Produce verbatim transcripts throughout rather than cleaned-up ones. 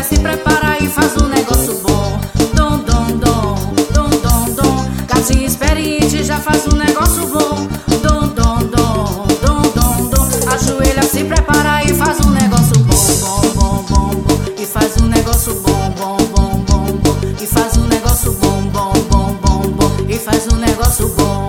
Ajoelha, se prepara e faz um negócio bom. Dom, dom, dom, dom, dom, dom. Gatinho experiente já faz um negócio bom. Dom, dom, dom, dom, dom, dom. Ajoelha, se prepara e faz um negócio bom. Bom, bom, bom, bom. E faz um negócio bom, bom, bom, bom, bom. E faz um negócio bom, bom, bom, bom, bom. E faz um negócio bom.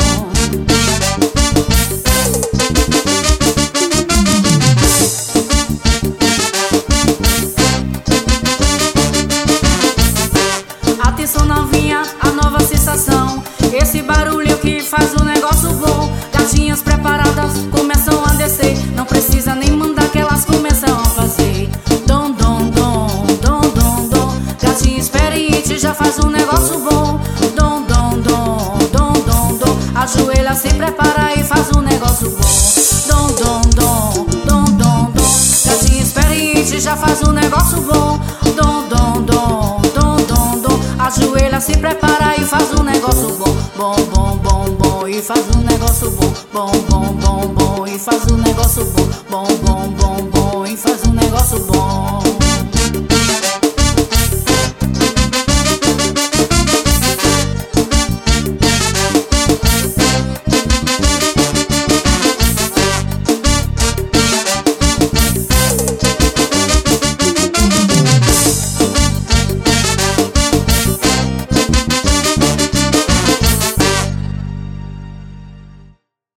Atenção novinha, a nova sensação. Esse barulho que faz um negócio bom. Gatinhas preparadas começam a descer. Não precisa nem mandar que elas começam a fazer. Dom, dom, dom, dom, dom, dom. Gatinho experiente já faz um negócio bom. Dom, dom, dom, dom, dom, dom. Ajoelha, se prepara e faz um negócio bom. Dom, dom, dom, dom, dom, dom. Gatinho experiente já faz um negócio bom. Dom, dom, dom, dom, dom, dom. Ajoelha, se prepara e faz um negócio bom. Bom, bom, bom, bom. E faz um negócio bom. Bom, bom, bom, bom. E faz um negócio bom. Bom, bom, bom, bom. E faz um negócio bom.